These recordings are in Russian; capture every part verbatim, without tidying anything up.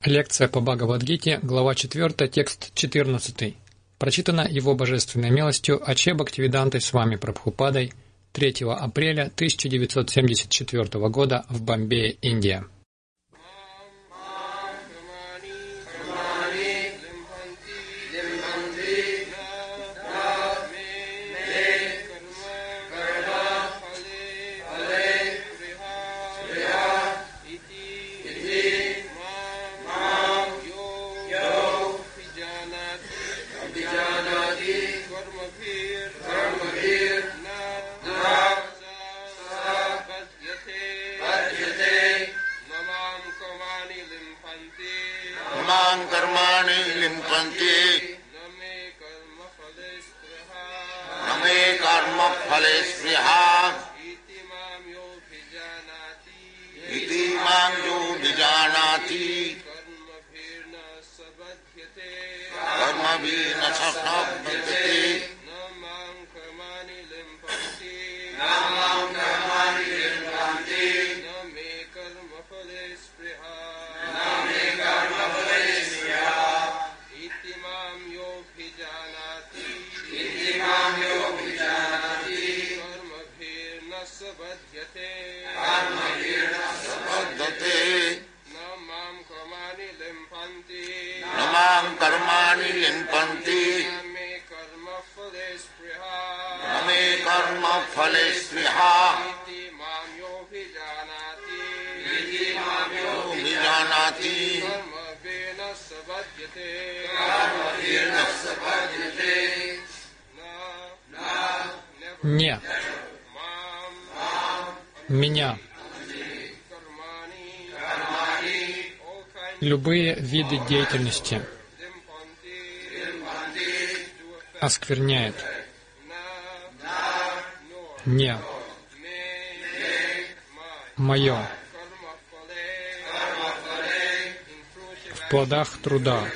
Лекция по Бхагавад-гите, глава четвёртая, текст четырнадцатый. Прочитана Его Божественной милостью Аче Бхактивидантой Свами Прабхупадой третьего апреля тысяча девятьсот семьдесят четвёртого года в Бомбее, Индия. Не меня. Любые виды деятельности оскверняет. Не мое. В плодах труда.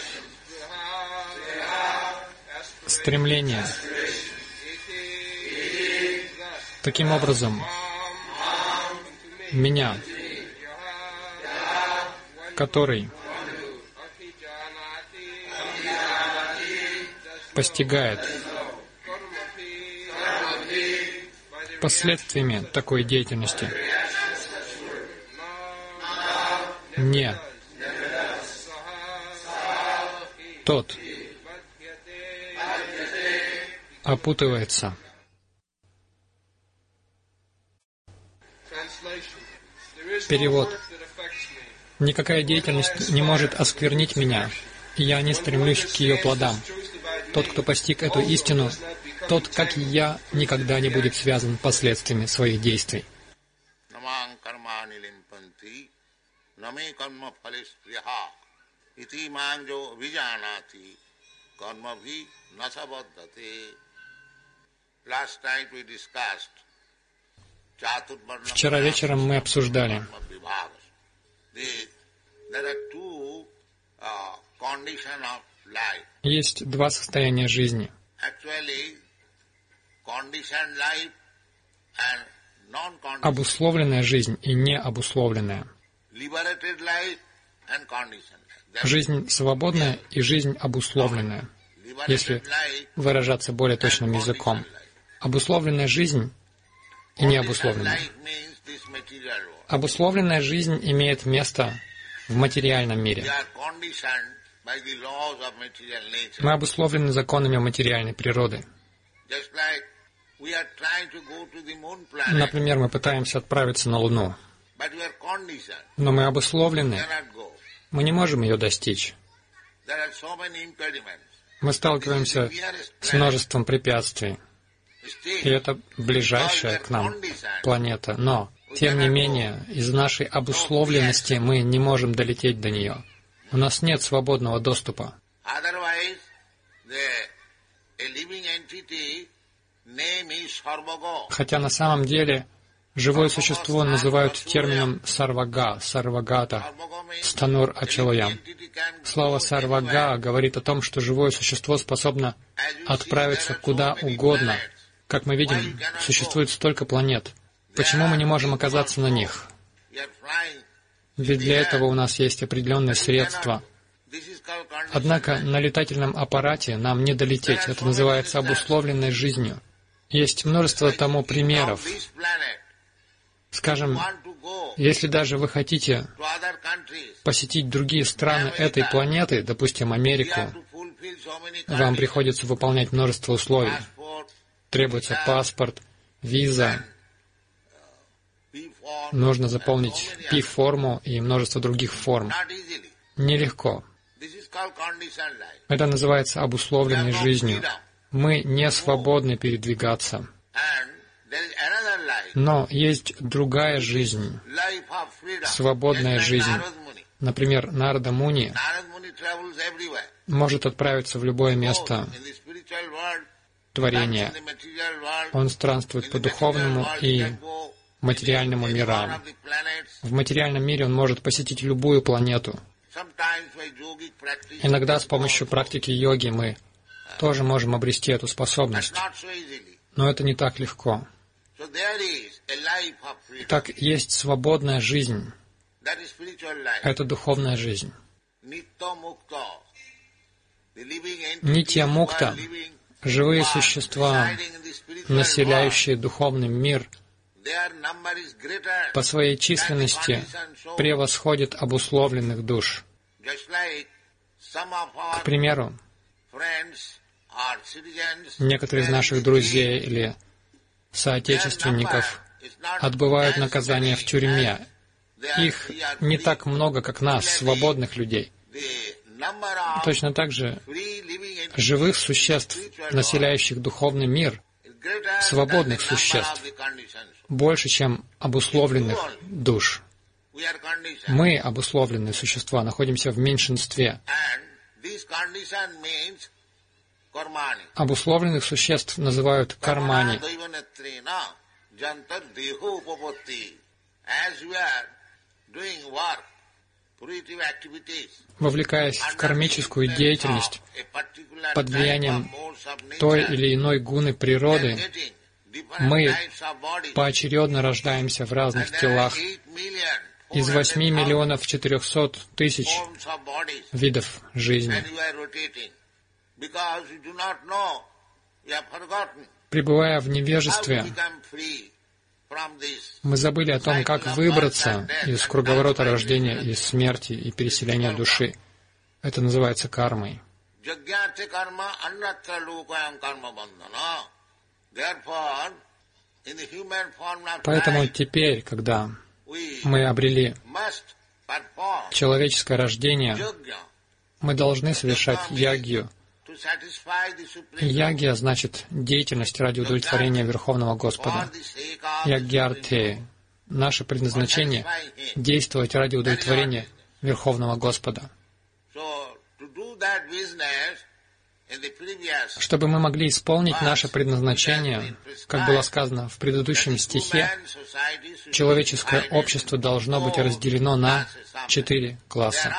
Стремление. Таким образом, меня, который постигает последствиями такой деятельности, не тот опутывается. Перевод. Никакая деятельность не может осквернить меня, и я не стремлюсь к ее плодам. Тот, кто постиг эту истину, тот, как и я, никогда не будет связан последствиями своих действий. Вчера вечером мы обсуждали, есть два состояния жизни. Обусловленная жизнь и необусловленная. Жизнь свободная и жизнь обусловленная, если выражаться более точным языком. Обусловленная жизнь и необусловленная. Обусловленная жизнь имеет место в материальном мире. Мы обусловлены законами материальной природы. Например, мы пытаемся отправиться на Луну, но мы обусловлены. Мы не можем ее достичь. Мы сталкиваемся с множеством препятствий. И это ближайшая к нам планета. Но, тем не менее, из-за нашей обусловленности мы не можем долететь до нее. У нас нет свободного доступа. Хотя на самом деле живое существо называют термином «сарвага», «сарвагата», «станур ачалаям». Слово «сарвага» говорит о том, что живое существо способно отправиться куда угодно. Как мы видим, существует столько планет. Почему мы не можем оказаться на них? ведь для этого у нас есть определенные средства. Однако на летательном аппарате нам не долететь. Это называется обусловленной жизнью. Есть множество тому примеров. Скажем, если даже вы хотите посетить другие страны этой планеты, допустим, Америку, вам приходится выполнять множество условий. Требуется паспорт, виза, нужно заполнить пи-форму и множество других форм. Нелегко. Это называется обусловленной жизнью. Мы не свободны передвигаться. Но есть другая жизнь, свободная жизнь. Например, Нарада Муни может отправиться в любое место творения. Он странствует по духовному и материальному мирам. В материальном мире он может посетить любую планету. Иногда с помощью практики йоги мы тоже можем обрести эту способность. Но это не так легко. Так есть свободная жизнь. Это духовная жизнь. Нитья мукта, живые существа, населяющие духовный мир, по своей численности превосходят обусловленных душ. К примеру, некоторые из наших друзей или соотечественников отбывают наказание в тюрьме. Их не так много, как нас, свободных людей. Точно так же живых существ, населяющих духовный мир, свободных существ, больше, чем обусловленных душ. Мы, обусловленные существа, находимся в меньшинстве. Обусловленных существ называют кармани. Вовлекаясь в кармическую деятельность под влиянием той или иной гуны природы, мы поочередно рождаемся в разных телах. Из восьми миллионов четырехсот тысяч видов жизни. Пребывая в невежестве, мы забыли о том, как выбраться из круговорота рождения и смерти и переселения души. Это называется кармой. Поэтому теперь, когда мы обрели человеческое рождение, мы должны совершать ягью. Ягья значит деятельность ради удовлетворения Верховного Господа. Ягьярте. Наше предназначение — действовать ради удовлетворения Верховного Господа. Чтобы мы могли исполнить наше предназначение, как было сказано в предыдущем стихе, человеческое общество должно быть разделено на четыре класса.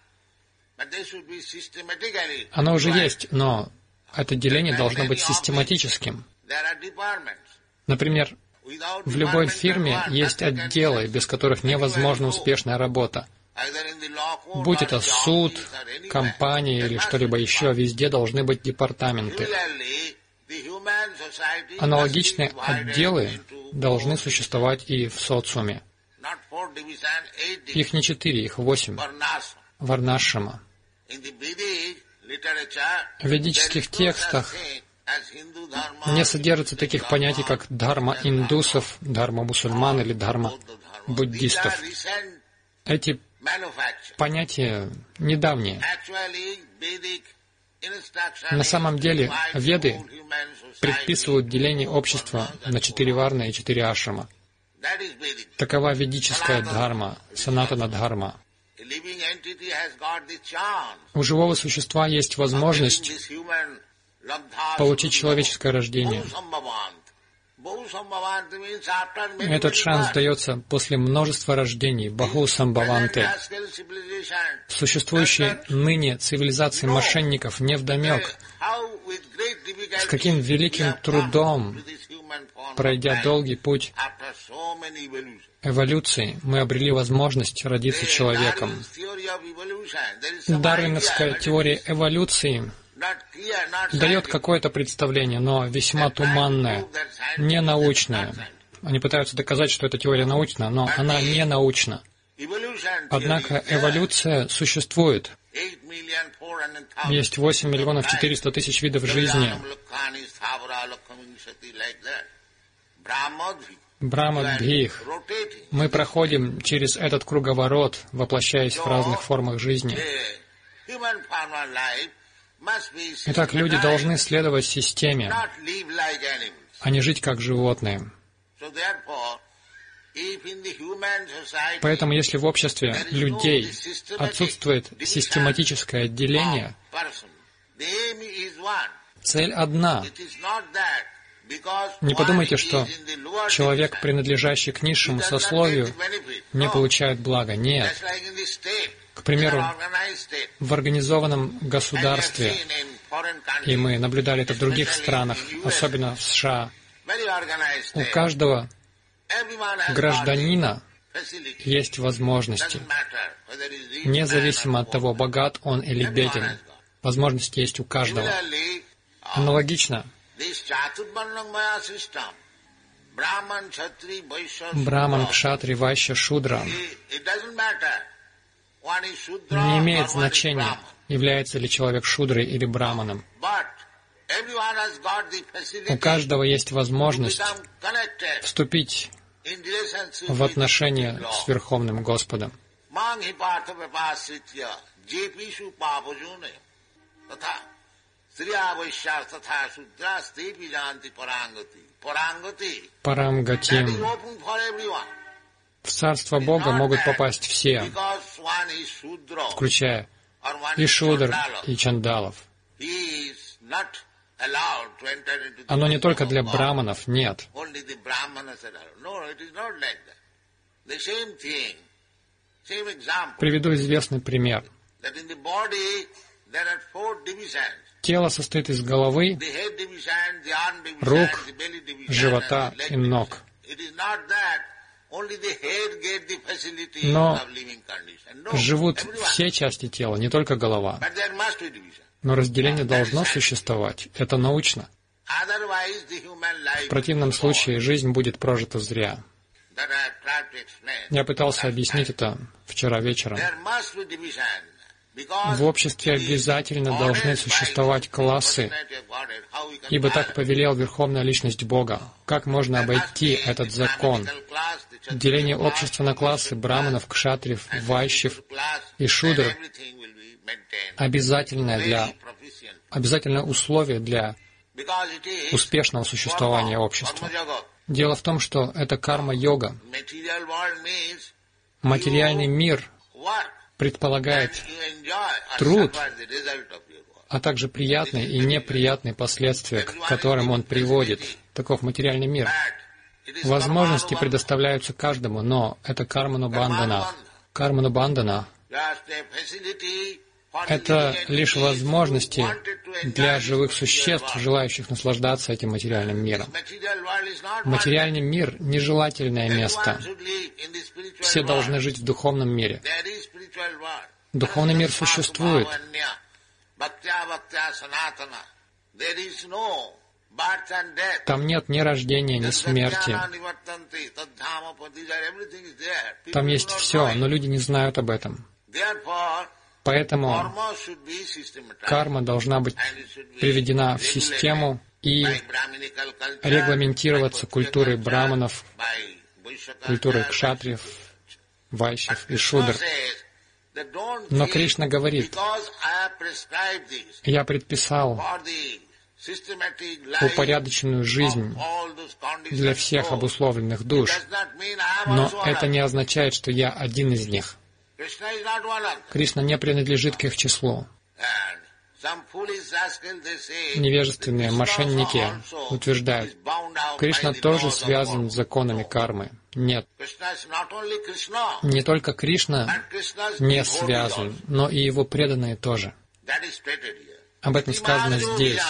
Оно уже есть, но это деление должно быть систематическим. Например, в любой фирме есть отделы, без которых невозможна успешная работа. Будь это суд, компания или что-либо еще, везде должны быть департаменты. Аналогичные отделы должны существовать и в социуме. Их не четыре, их восемь. Варнашрама. В ведических текстах не содержится таких понятий, как дхарма индусов, дхарма мусульман или дхарма буддистов. Эти понятия недавние. На самом деле, Веды предписывают деление общества на четыре варны и четыре ашрама. Такова ведическая дхарма, санатана дхарма. У живого существа есть возможность получить человеческое рождение. Этот шанс дается после множества рождений, баху самбхаванте. Существующие ныне цивилизации мошенников невдомек, с каким великим трудом, пройдя долгий путь, эволюции мы обрели возможность родиться человеком. Дарвиновская теория эволюции дает какое-то представление, но весьма туманное, не научное. Они пытаются доказать, что эта теория научна, но она не научна. Однако эволюция существует. Есть восемь миллионов четыреста тысяч видов жизни. Брахмадбхих. Мы проходим через этот круговорот, воплощаясь в разных формах жизни. Итак, люди должны следовать системе, а не жить как животные. Поэтому, если в обществе людей отсутствует систематическое отделение, цель одна. Не подумайте, что человек, принадлежащий к низшему сословию, не получает блага. Нет. К примеру, в организованном государстве, и мы наблюдали это в других странах, особенно в США, у каждого гражданина есть возможности. Независимо от того, богат он или беден, возможности есть у каждого. Аналогично, Браман, Кшатри, Вайшья, Шудра не имеет значения, является ли человек шудрой или браманом. У каждого есть возможность вступить в отношения с Верховным Господом. Парамгатим. В Царство Бога могут попасть все, включая и шудр, и чандалов. Оно не только для браманов, нет. Приведу известный пример. Тело состоит из головы, рук, живота и ног. Но живут все части тела, не только голова. Но разделение должно существовать. Это научно. В противном случае жизнь будет прожита зря. Я пытался объяснить это вчера вечером. В обществе обязательно должны существовать классы, ибо так повелел Верховная Личность Бога. Как можно обойти этот закон? Деление общества на классы браманов, кшатриев, вайшьев и шудр обязательное, для, обязательное условие для успешного существования общества. Дело в том, что это карма-йога. Материальный мир предполагает труд, а также приятные и неприятные последствия, к которым он приводит. Таков материальный мир. Возможности предоставляются каждому, но это карманубандана. Карманубандана — это лишь возможности для живых существ, желающих наслаждаться этим материальным миром. Материальный мир — нежелательное место. Все должны жить в духовном мире. Духовный мир существует. Там нет ни рождения, ни смерти. Там есть все, но люди не знают об этом. Поэтому карма должна быть приведена в систему и регламентироваться культурой браманов, культурой кшатриев, вайшьев и шудр. Но Кришна говорит: «Я предписал упорядоченную жизнь для всех обусловленных душ, но это не означает, что я один из них». Кришна не принадлежит к их числу. Невежественные мошенники утверждают, Кришна тоже связан с законами кармы. Нет. Не только Кришна не связан, но и его преданные тоже. Об этом сказано здесь.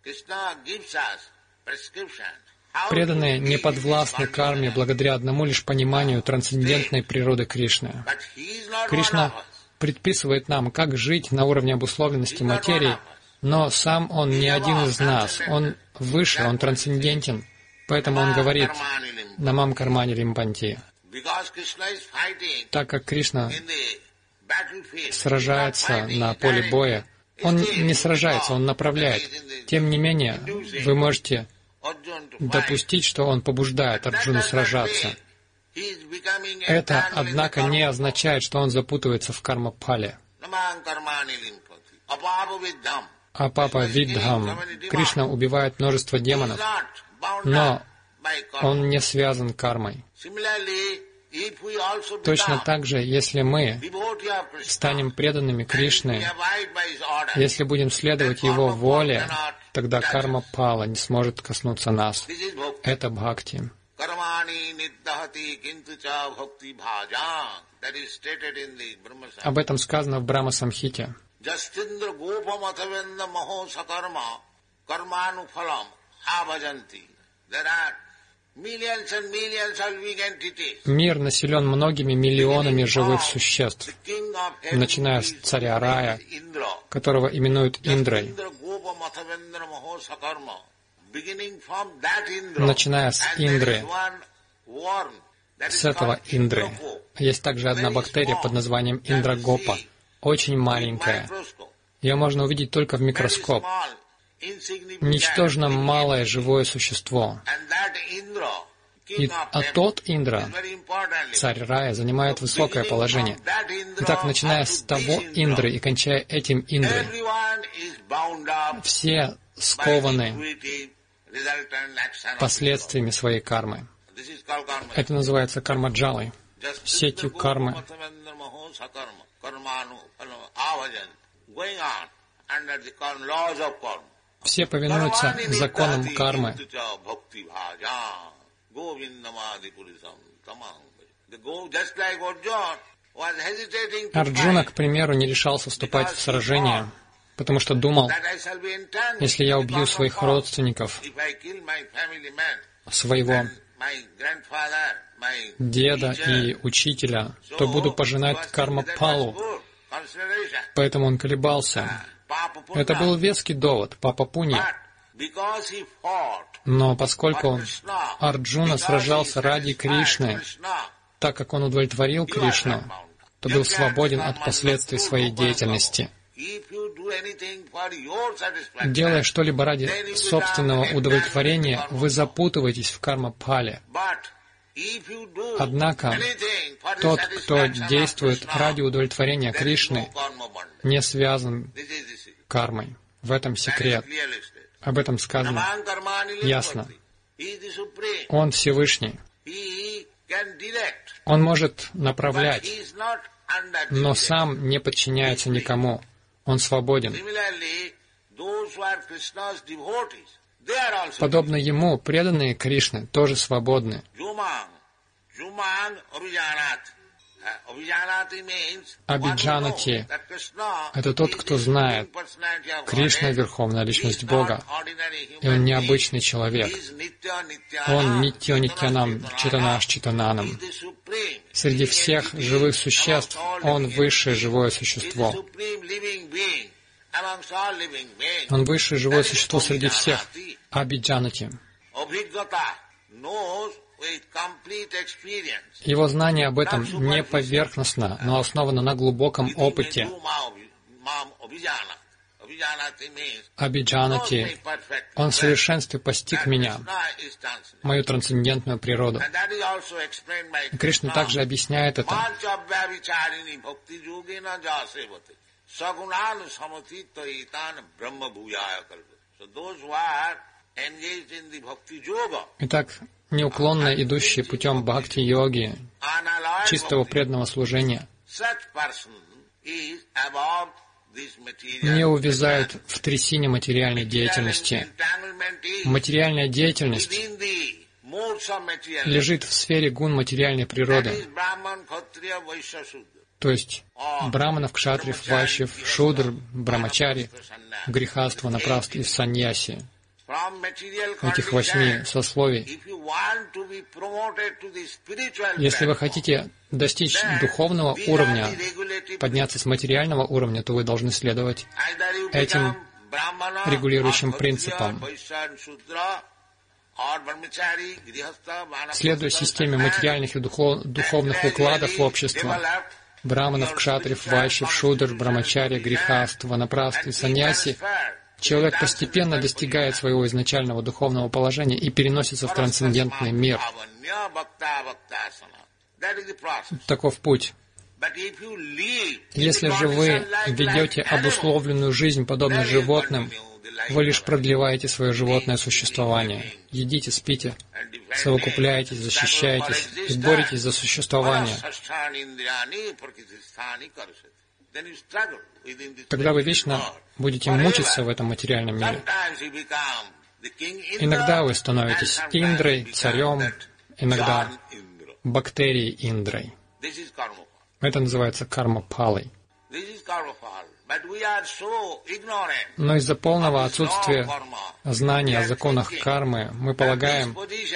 Преданные не подвластны карме благодаря одному лишь пониманию трансцендентной природы Кришны. Кришна предписывает нам, как жить на уровне обусловленности материи, но сам Он не один из нас. Он выше, Он трансцендентен. Поэтому Он говорит «Намам кармани лимпанти». Так как Кришна сражается на поле боя, Он не сражается, Он направляет. Тем не менее, вы можете допустить, что Он побуждает Арджуну сражаться. Это, однако, не означает, что он запутывается в карма-пале. Апапа Виддхам. Кришна убивает множество демонов, но Он не связан кармой. Точно так же, если мы станем преданными Кришны, если будем следовать Его воле, тогда карма пала не сможет коснуться нас. Это бхакти. Об этом сказано в Брахма-самхите. Мир населен многими миллионами живых существ, начиная с царя Рая, которого именуют Индрой, начиная с Индры, с этого Индры. Есть также одна бактерия под названием Индрагопа, очень маленькая. Ее можно увидеть только в микроскоп. Ничтожно малое живое существо. И, а тот Индра, царь Рая, занимает высокое положение. Итак, начиная с того Индры и кончая этим Индрой, все скованы последствиями своей кармы. Это называется кармаджалой, сетью кармы. Все повинуются законам кармы. Арджуна, к примеру, не решался вступать в сражение, потому что думал, если я убью своих родственников, своего деда и учителя, то буду пожинать карма-палу. Поэтому он колебался. Это был веский довод, Папа Пуни. Но поскольку Арджуна сражался ради Кришны, так как он удовлетворил Кришну, то был свободен от последствий своей деятельности. Делая что-либо ради собственного удовлетворения, вы запутываетесь в карма-пале. Однако, тот, кто действует ради удовлетворения Кришны, не связан кармой. В этом секрет. Об этом сказано ясно. Он Всевышний. Он может направлять, но сам не подчиняется никому. Он свободен. Подобно ему, преданные Кришны тоже свободны. Абиджанати — это тот, кто знает, Кришна — Верховная Личность Бога, и Он необычный человек. Он Нитья Нитьянам Читанаш Читананам. Среди всех живых существ Он высшее живое существо. Он высшее живое существо среди всех. Абиджанати. Его знание об этом не поверхностно, но основано на глубоком опыте. Абиджанати. Он в совершенстве постиг меня, мою трансцендентную природу. И Кришна также объясняет это. Итак, неуклонно идущие путем бхакти-йоги, чистого преданного служения, не увязают в трясине материальной деятельности. Материальная деятельность лежит в сфере гун материальной природы. то есть браманов, кшатриев, вайшьев, шудр, брамачари, грихаства, напраст и саньяси, этих восьми сословий. Если вы хотите достичь духовного уровня, подняться с материального уровня, то вы должны следовать этим регулирующим принципам. Следуя системе материальных и духов, духовных укладов общества, браманов, кшатриев, вайшьев, шудр, брамачари, грихаст, ванапраст и саньяси, человек постепенно достигает своего изначального духовного положения и переносится в трансцендентный мир. Таков путь. Если же вы ведете обусловленную жизнь, подобно животным, вы лишь продлеваете свое животное существование. Едите, спите, совокупляетесь, защищаетесь и боретесь за существование. Тогда вы вечно будете мучиться в этом материальном мире. Иногда вы становитесь Индрой, царем, иногда бактерией Индрой. Это называется карма-палой. Но из-за полного отсутствия знания о законах кармы мы полагаем,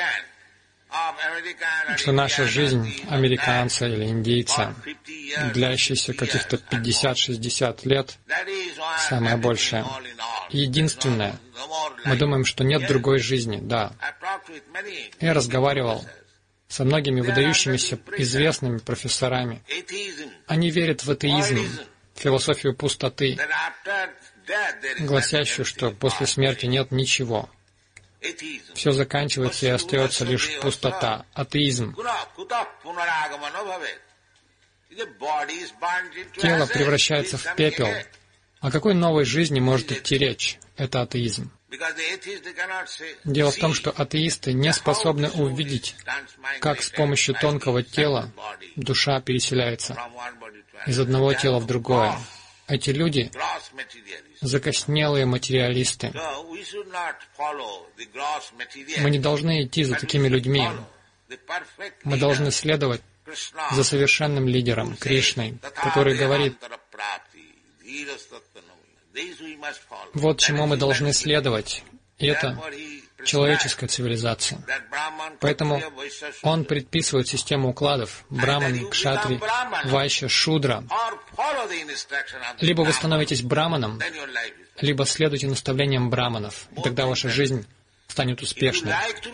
что наша жизнь американца или индейца, длящаяся каких-то пятьдесят-шестьдесят лет, самое большее, единственное. Мы думаем, что нет другой жизни, да. Я разговаривал со многими выдающимися известными профессорами. Они верят в атеизм, философию пустоты, гласящую, что после смерти нет ничего. Все заканчивается и остается лишь пустота, атеизм. Тело превращается в пепел. О какой новой жизни может идти речь? Это атеизм. Дело в том, что атеисты не способны увидеть, как с помощью тонкого тела душа переселяется из одного тела в другое. Эти люди — закоснелые материалисты. Мы не должны идти за такими людьми. Мы должны следовать за совершенным лидером, Кришной, который говорит: вот чему мы должны следовать. И это человеческая цивилизация. Поэтому он предписывает систему укладов браман, кшатри, вайшья, шудра. Либо вы становитесь браманом, либо следуйте наставлениям браманов, и тогда ваша жизнь станет успешной.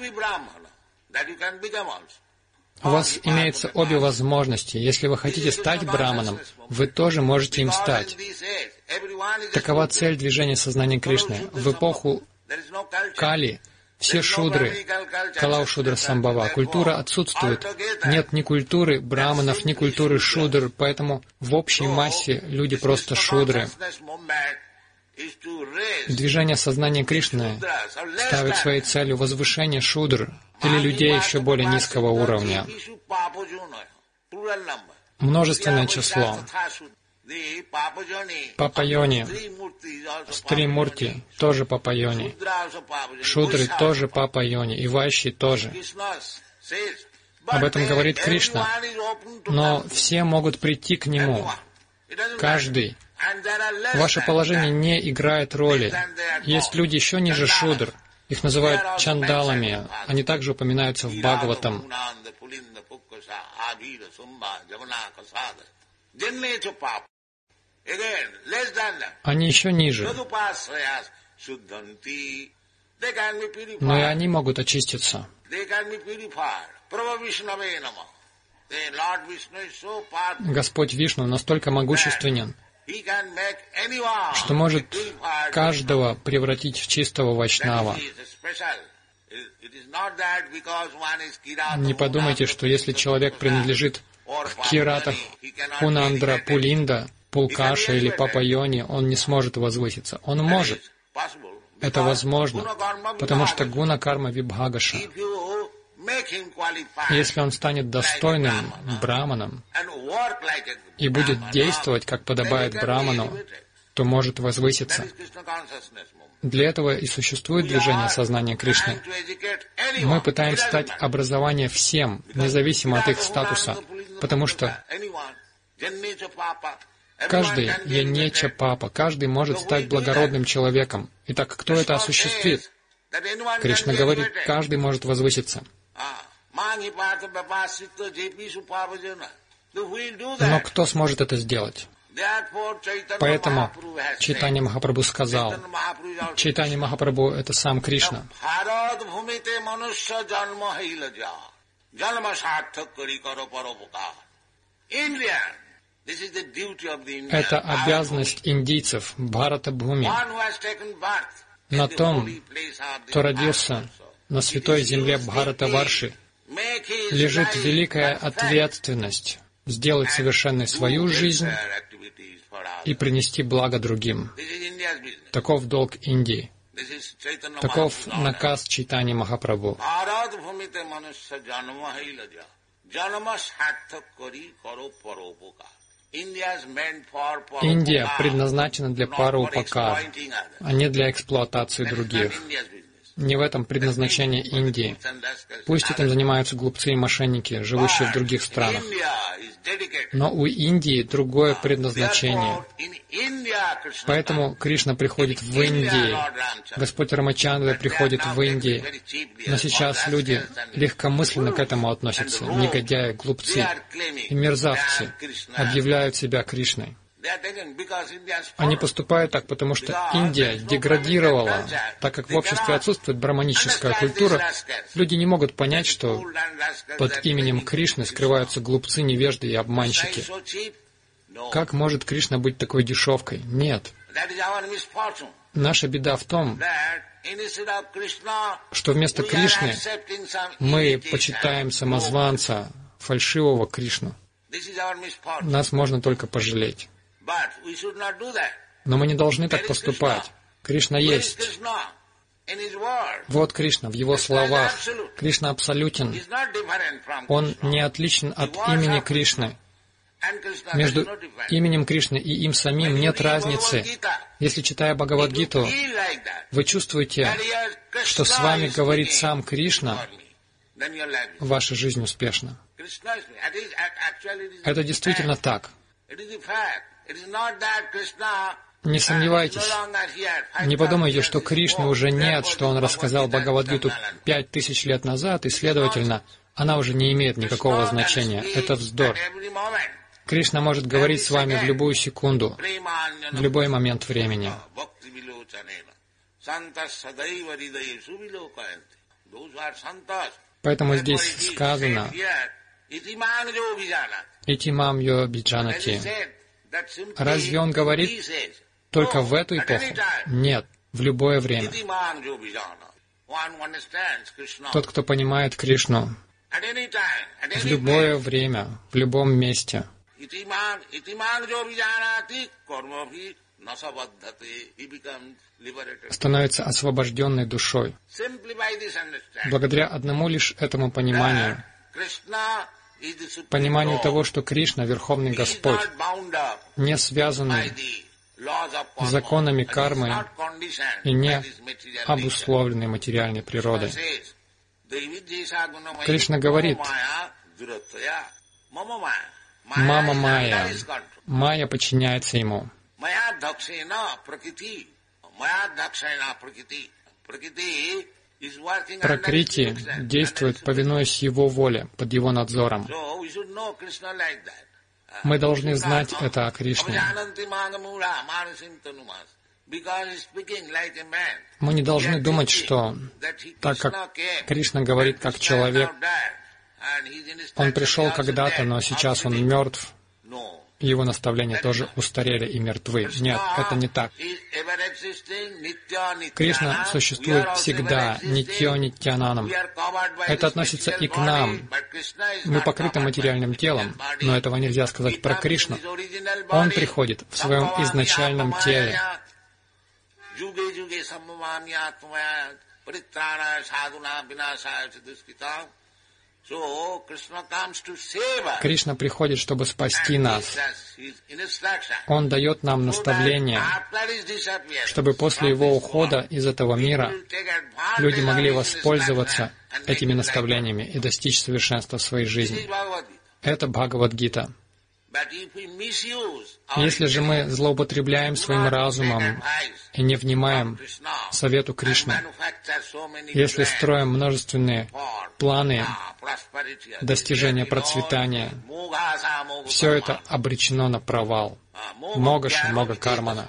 У вас имеются обе возможности. Если вы хотите стать браманом, вы тоже можете им стать. Такова цель движения сознания Кришны. В эпоху Кали все шудры, Калау-шудра Самбхава, культура отсутствует. Нет ни культуры браманов, ни культуры шудр, поэтому в общей массе люди просто шудры. Движение сознания Кришны ставит своей целью возвышение шудр или людей еще более низкого уровня. Множественное число. Папа-йони, Стри-мурти тоже Папа-йони, шудры тоже Папа-йони, и вайши тоже. Об этом говорит Кришна. Но все могут прийти к Нему. Каждый. Ваше положение не играет роли. Есть люди еще ниже шудр. Их называют чандалами. Они также упоминаются в Бхагаватам. Они еще ниже. Но и они могут очиститься. Господь Вишну настолько могущественен, что может каждого превратить в чистого вайшнава. Не подумайте, что если человек принадлежит к Кирата, Пунандра, Пулинда, Пулкаша или Папа-йони, он не сможет возвыситься. Он может. Это возможно, потому что гуна карма вибхагаша. Если он станет достойным браманом и будет действовать, как подобает браману, то может возвыситься. Для этого и существует движение сознания Кришны. Мы пытаемся дать образование всем, независимо от их статуса, потому что Каждый янеча папа, каждый может стать благородным человеком. Итак, кто это осуществит? Кришна говорит, каждый может возвыситься. Но кто сможет это сделать? Поэтому Чайтанья Махапрабху сказал, Чайтанья Махапрабху — это сам Кришна. Это обязанность индийцев, Бхарата-бхуми. На том, кто родился на святой земле Бхаратаварши, лежит великая ответственность сделать совершенной свою жизнь и принести благо другим. Таков долг Индии. Таков наказ Чайтаньи Махапрабху. Индия предназначена для параупакара, а не для эксплуатации других. Не в этом предназначение Индии. Пусть этим занимаются глупцы и мошенники, живущие в других странах. Но у Индии другое предназначение. Поэтому Кришна приходит в Индии, Господь Рамачандра приходит в Индии. Но сейчас люди легкомысленно к этому относятся. Негодяи, глупцы и мерзавцы объявляют себя Кришной. Они поступают так, потому что Индия деградировала. Так как в обществе отсутствует браманическая культура, люди не могут понять, что под именем Кришны скрываются глупцы, невежды и обманщики. Как может Кришна быть такой дешевкой? Нет. Наша беда в том, что вместо Кришны мы почитаем самозванца, фальшивого Кришну. Нас можно только пожалеть. Но мы не должны так поступать. Кришна есть. Вот Кришна в Его словах. Кришна абсолютен. Он не отличен от имени Кришны. Между именем Кришны и им самим нет разницы. Если, читая Бхагавад-гиту, вы чувствуете, что с вами говорит сам Кришна, ваша жизнь успешна. Это действительно так. Не сомневайтесь, не подумайте, что Кришны уже нет, что Он рассказал Бхагавад-гиту пять тысяч лет назад, и, следовательно, она уже не имеет никакого значения. Это вздор. Кришна может говорить с вами в любую секунду, в любой момент времени. Поэтому здесь сказано «Итимам йо биджанати». Разве он говорит только в эту эпоху? Нет, в любое время. Тот, кто понимает Кришну, в любое время, в любом месте, становится освобожденной душой. Благодаря одному лишь этому пониманию, пониманию того, что Кришна — Верховный Господь, не связанный законами кармы и не обусловленный материальной природой. Кришна говорит: «Мама Майя». Майя подчиняется ему. Пракрити действует, повинуясь его воле, под его надзором. Мы должны знать это о Кришне. Мы не должны думать, что так как Кришна говорит как человек, он пришел когда-то, но сейчас он мертв, его наставления тоже устарели и мертвы. Нет, это не так. Кришна существует всегда, нитьо нитьянанам. Это относится и к нам. Мы покрыты материальным телом, но этого нельзя сказать про Кришну. Он приходит в своем изначальном теле. Кришна приходит, чтобы спасти нас. Он дает нам наставления, чтобы после Его ухода из этого мира люди могли воспользоваться этими наставлениями и достичь совершенства в своей жизни. Это Бхагавад-гита. Если же мы злоупотребляем своим разумом и не внимаем совету Кришны, если строим множественные планы достижения процветания, все это обречено на провал. Могаша, мога кармана.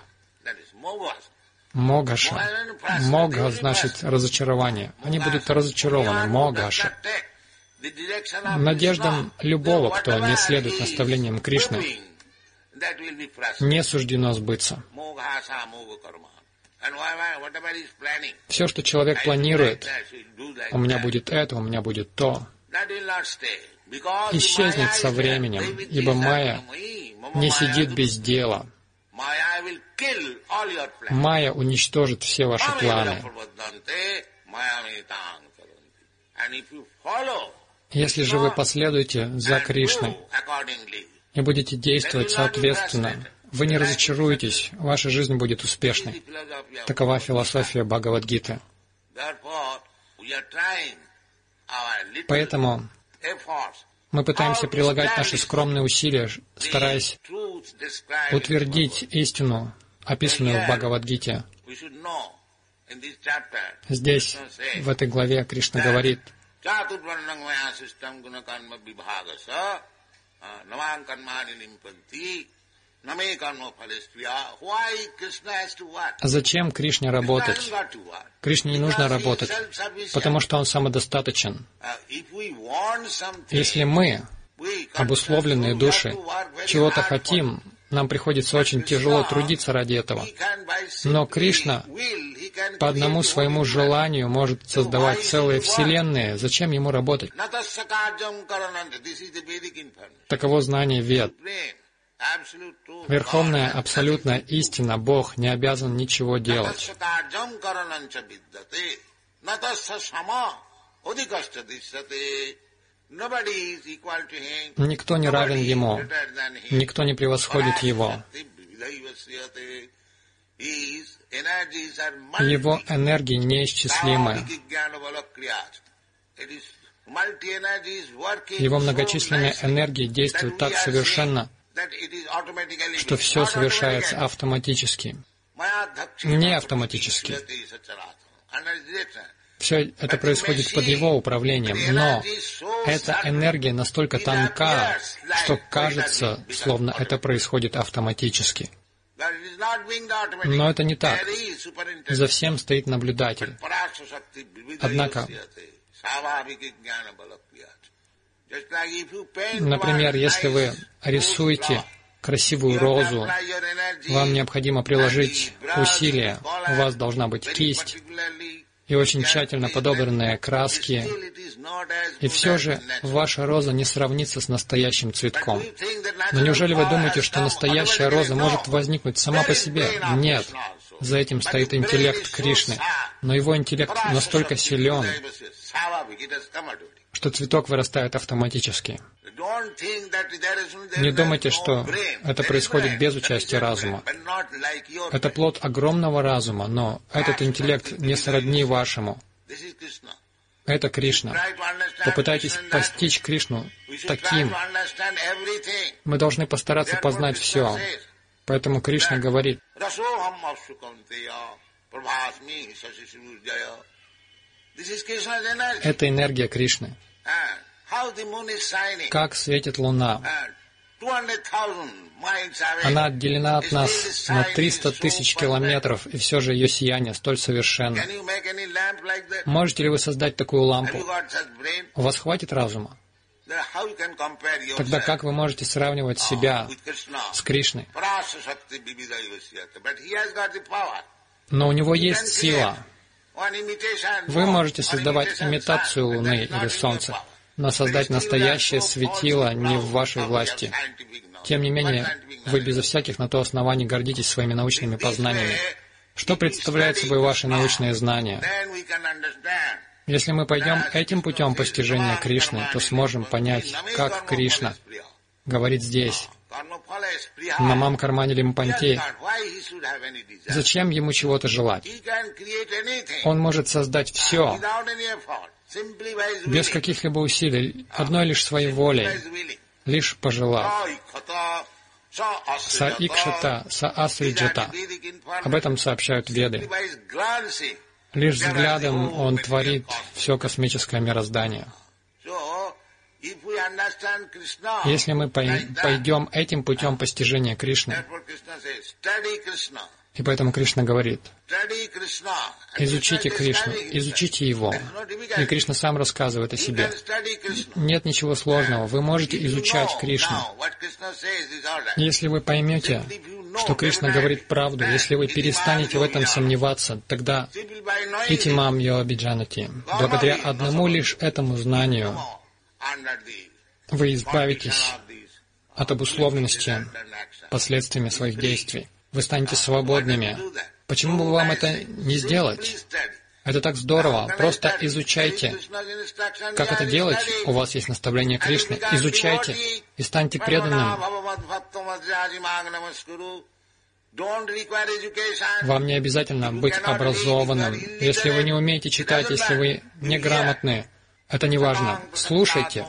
Могаша. Мога значит разочарование. Они будут разочарованы. Могаша. Надеждам любого, кто не следует наставлениям Кришны, не суждено сбыться. Все, что человек планирует, у меня будет это, у меня будет то, исчезнет со временем, ибо майя не сидит без дела. Майя уничтожит все ваши планы. Если же вы последуете за Кришной и будете действовать соответственно, вы не разочаруетесь, ваша жизнь будет успешной. Такова философия Бхагавад-гиты. Поэтому мы пытаемся прилагать наши скромные усилия, стараясь утвердить истину, описанную в Бхагавад-гите. Здесь, в этой главе, Кришна говорит: зачем Кришне работать? Кришне не нужно работать, потому что Он самодостаточен. Если мы, обусловленные души, чего-то хотим, нам приходится очень тяжело трудиться ради этого. Но Кришна по одному своему желанию может создавать целые вселенные. Зачем Ему работать? Таково знание Вед. Верховная, абсолютная истина, Бог, не обязан ничего делать. Никто не равен Ему, никто не превосходит Его. Его энергии неисчислимы. Его многочисленные энергии действуют так совершенно, что все совершается автоматически. Не автоматически. Все это происходит под Его управлением, но эта энергия настолько тонка, что кажется, словно это происходит автоматически. Но это не так. За всем стоит наблюдатель. Однако, например, если вы рисуете красивую розу, вам необходимо приложить усилия, у вас должна быть кисть и очень тщательно подобранные краски, и все же ваша роза не сравнится с настоящим цветком. Но неужели вы думаете, что настоящая роза может возникнуть сама по себе? Нет. За этим стоит интеллект Кришны. Но его интеллект настолько силен, что цветок вырастает автоматически. Не думайте, что это происходит без участия разума. Это плод огромного разума, но этот интеллект не сродни вашему. Это Кришна. Попытайтесь постичь Кришну таким. Мы должны постараться познать все. Поэтому Кришна говорит: это энергия Кришны. Как светит луна. Она отделена от нас на триста тысяч километров, и все же ее сияние столь совершенно. Можете ли вы создать такую лампу? У вас хватит разума? Тогда как вы можете сравнивать себя с Кришной? Но у него есть сила. Вы можете создавать имитацию Луны или Солнца, но создать настоящее светило не в вашей власти. Тем не менее, вы безо всяких на то оснований гордитесь своими научными познаниями. Что представляют собой ваши научные знания? Если мы пойдем этим путем постижения Кришны, то сможем понять, как Кришна говорит здесь: «Намам кармани лимпанте». Зачем ему чего-то желать? Он может создать все без каких-либо усилий, одной лишь своей волей. лишь пожелав. Са-икшата, са-асриджата. Об этом сообщают Веды. Лишь взглядом он творит все космическое мироздание. Если мы пойдем этим путем постижения Кришны, и поэтому Кришна говорит, изучите Кришну, изучите Его. И Кришна сам рассказывает о себе. Нет ничего сложного, вы можете изучать Кришну. Если вы поймете, что Кришна говорит правду, если вы перестанете в этом сомневаться, тогда итимам йоабиджанати, благодаря одному лишь этому знанию, вы избавитесь от обусловленности последствиями своих действий. Вы станете свободными. Почему бы вам это не сделать? Это так здорово. Просто изучайте. Как это делать? У вас есть наставление Кришны. Изучайте и станьте преданным. Вам не обязательно быть образованным. Если вы не умеете читать, если вы неграмотны, это не важно. Слушайте.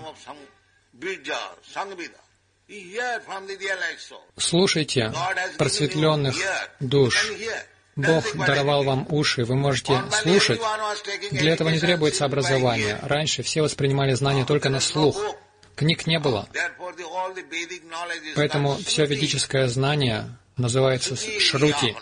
Слушайте просветленных душ. Бог даровал вам уши, вы можете слушать. Для этого не требуется образование. Раньше все воспринимали знания только на слух. Книг не было. Поэтому все ведическое знание называется шрути.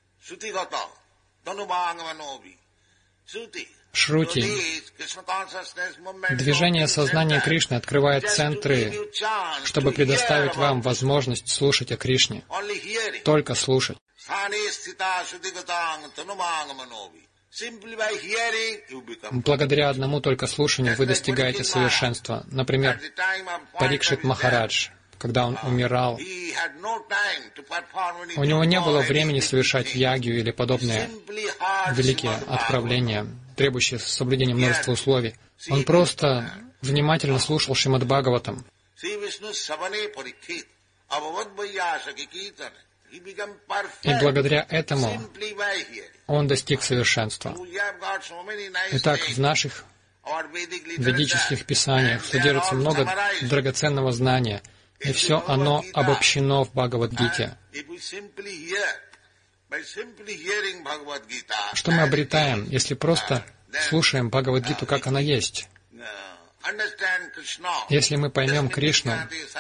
Шрути. Движение сознания Кришны открывает центры, чтобы предоставить вам возможность слушать о Кришне. Только слушать. Благодаря одному только слушанию вы достигаете совершенства. Например, Парикшит Махарадж, когда он умирал, у него не было времени совершать ягью или подобные великие отправления, требующие соблюдения множества условий. Он просто внимательно слушал Шримад Бхагаватам. И благодаря этому он достиг совершенства. Итак, в наших ведических писаниях содержится много драгоценного знания, и все оно обобщено в Бхагавад-гите. Что мы обретаем, если просто слушаем Бхагавад-гиту, как она есть? Если мы поймем Кришну,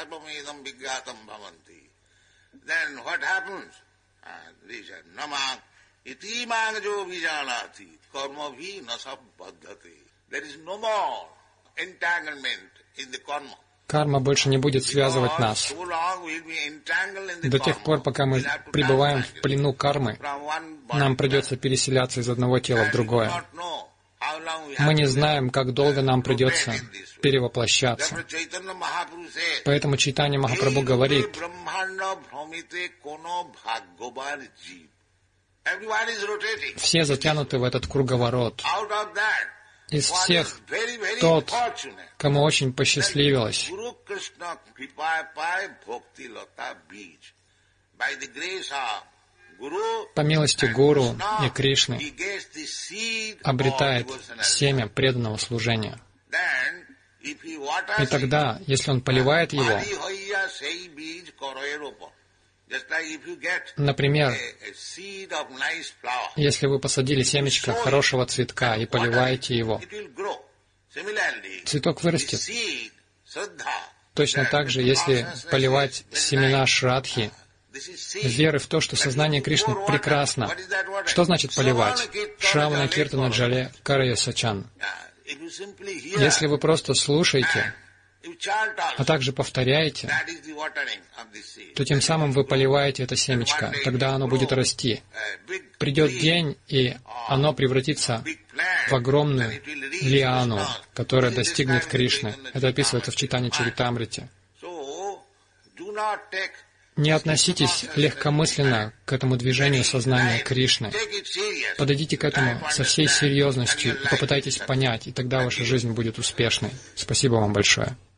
карма больше не будет связывать нас. До тех пор, пока мы пребываем в плену кармы, нам придется переселяться из одного тела в другое. Мы не знаем, как долго нам придется перевоплощаться. Поэтому Чайтанья Махапрабху говорит, все затянуты в этот круговорот. Из всех тот, кому очень посчастливилось по милости Гуру и Кришны обретает семя преданного служения. И тогда, если он поливает его, например, если вы посадили семечко хорошего цветка и поливаете его, цветок вырастет. Точно так же, если поливать семена Шрадхи, веры в то, что сознание Кришны прекрасно. Что значит поливать? Шравана Киртана Джале Карая Сачан. Если вы просто слушаете, а также повторяете, то тем самым вы поливаете это семечко, тогда оно будет расти. Придет день, и оно превратится в огромную лиану, которая достигнет Кришны. Это описывается в Чайтанья Чаритамрите. Не относитесь легкомысленно к этому движению сознания Кришны. Подойдите к этому со всей серьезностью и попытайтесь понять, и тогда ваша жизнь будет успешной. Спасибо вам большое.